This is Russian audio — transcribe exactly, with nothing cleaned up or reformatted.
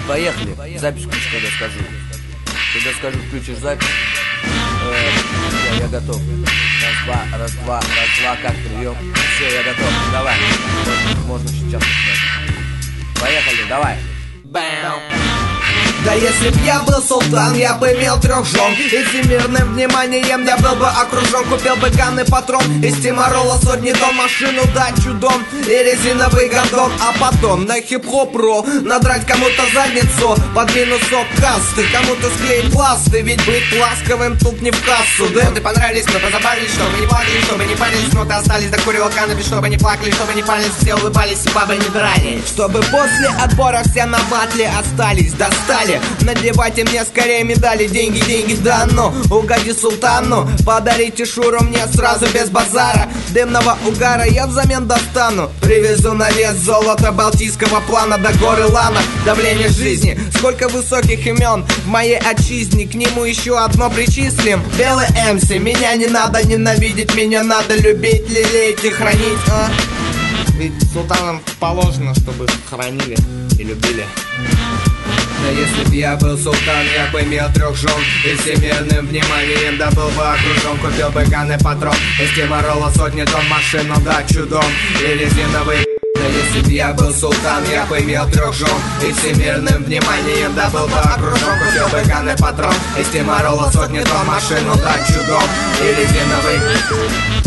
Поехали. Запись включи, когда скажу. Когда скажу, включишь запись. Э, все, я готов. Раз, два, раз, два, раз, два, как прием. Все, я готов. Давай. Можно, можно сейчас начинать. Поехали, давай. Бэм. Да если б я был султан, я бы имел трех жен, и всемирным вниманием я был бы окружен. Купил бы ганный патрон, из Тимарола сотни тонн, машину, дачу, дом и резиновый гондон. А потом на хип-хоп-ро надрать кому-то задницу под минусок касты, кому-то склеить пласты, ведь быть ласковым тут не в кассу. Да, ты понравились, мы позабавились, чтобы не плакали, чтобы не парились, но ты остались, докуривал каннабис, чтобы не плакали, чтобы не парились, все улыбались и бабы не драли. Чтобы после отбора все на батле остались, достали. Надевайте мне скорее медали, деньги, деньги, да ну, угоди султану. Подарите шуру мне сразу без базара. Дымного угара я взамен достану. Привезу на вес золото балтийского плана до горы Лана. Давление жизни, сколько высоких имен в моей отчизне, к нему еще одно причислим. Белый МС, меня не надо ненавидеть, меня надо любить, лелеять и хранить, а? Ведь султанам положено, чтобы хранили и любили. Да если б я был султан, я бы имел трех жен, и всемирным вниманием да был бы окружен. Купил бы ганный патрон, из Тимарола сотни тонн, машину, дачу, дом и резиновый. Да если б я был султан, я бы имел трех жен, и всемирным вниманием да был бы окружен. Купил бы ганный патрон, из Тимарола сотни тонн, машину, дачу, дом и резиновый.